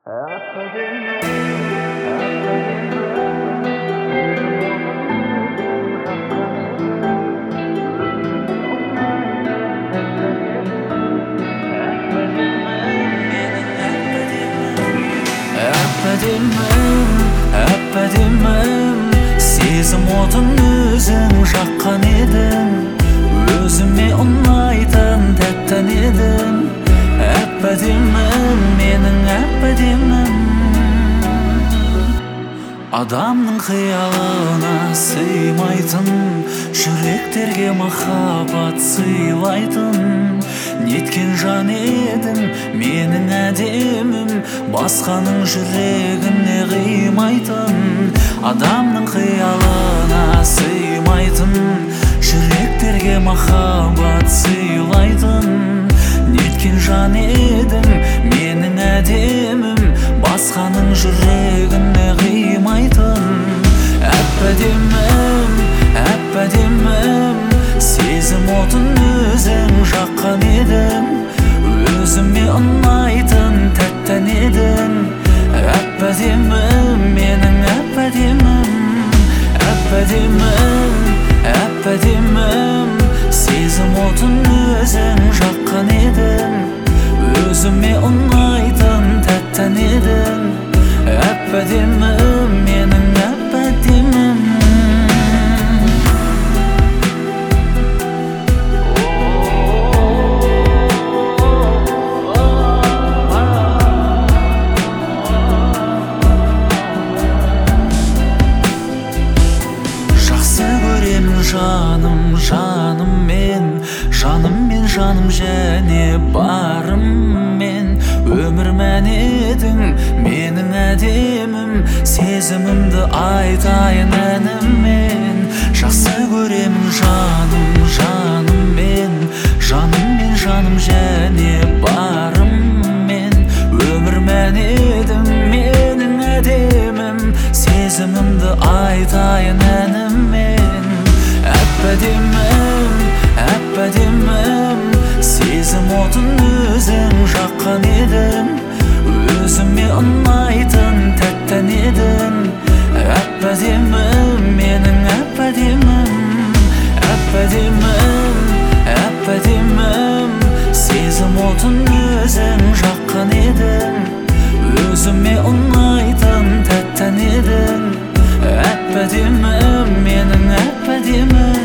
Әп-әдемім, сезім отын өзің жаққан едің, өзіме ұнайтын тәттен едің. Әп-әдемім, менің әп-әдемім. Адамның қиялына сыймайтын, жүректерге махаббат сыйлайтын неткен жан едің, менің әдемім, басқаның жүрегіне қимайтын. Адамның қиялына сыймайтын, жүректерге махаббат сыйлайтын неткен жан едің, менің әдемім, басқаның жүрегіне қимайтын. Әп-әдемім, әп-әдемім, сезім отын өзің жаққан едің, өзіме ұнайтын тәттен едің. Әп-әдемім, менің әп-әдемім. Әп-әдемім, әп-әдемім, сезім отын өзің жаққан едің, өзіме ұнайтын тәттен едің. Әп-әдемім, менің әп-әдемім. Жаным, жаным мен, жаным және барым мен. Өмір мәнедің менің әдемім, сезімімді айтайын әніммен. Жақсы көремін жаным мен, жаным және барым мен. Өмір мәнедің менің әдемім, сезімімді айтайын әніммен. Әп-әдемім, әп-әдемім, сезім отын өзің жаққан едің, өзіме ұнайтын тәттен едің. Әп-әдемім, менің әп-әдемім. Әп-әдемім, әп-әдемім, сезім отын өзің жаққан едің, өзіме ұнайтын тәттен едің. Әп-әдемім, менің әп-әдемім.